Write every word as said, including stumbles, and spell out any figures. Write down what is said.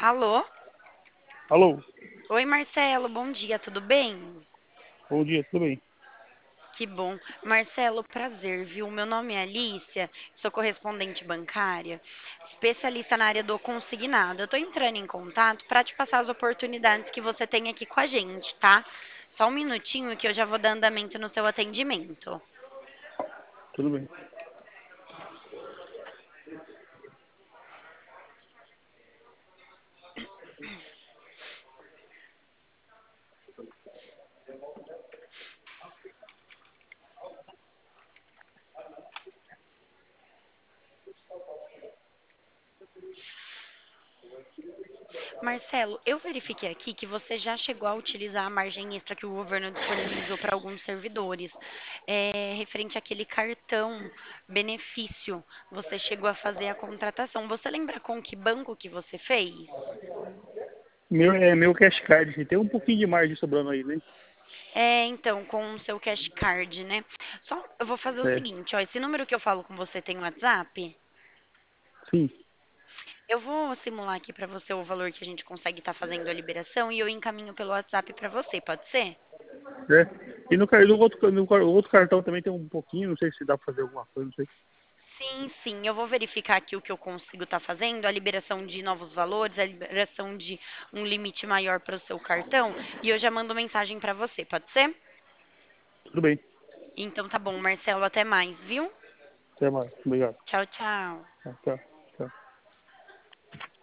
Alô? Alô, Oi, Marcelo, bom dia, tudo bem? bom dia, tudo bem? Que bom. Marcelo, prazer, viu? Meu nome é Alicia, sou correspondente bancária, especialista na área do consignado. Eu tô entrando em contato para te passar as oportunidades que você tem aqui com a gente, tá? Só um minutinho que eu já vou dar andamento no seu atendimento. Tudo bem. Marcelo, eu verifiquei aqui que você já chegou a utilizar a margem extra que o governo disponibilizou para alguns servidores. É, referente àquele cartão benefício, você chegou a fazer a contratação. Você lembra com que banco que você fez? Meu, é meu cash card, tem um pouquinho de margem sobrando aí, né? É, então, com o seu cash card, né? Só eu vou fazer o É, seguinte, ó, esse número que eu falo com você tem WhatsApp? sim, Eu vou simular aqui para você o valor que a gente consegue estar fazendo a liberação e eu encaminho pelo WhatsApp para você, pode ser? né? E no, car- no, outro, no car- outro cartão também tem um pouquinho, não sei se dá pra fazer alguma coisa, não sei. Sim, sim, eu vou verificar aqui o que eu consigo estar fazendo, a liberação de novos valores, a liberação de um limite maior para o seu cartão, e eu já mando mensagem para você, pode ser? Tudo bem, Então tá bom, Marcelo, até mais, viu? até mais, obrigado. Tchau, tchau. Tá, tchau, tchau.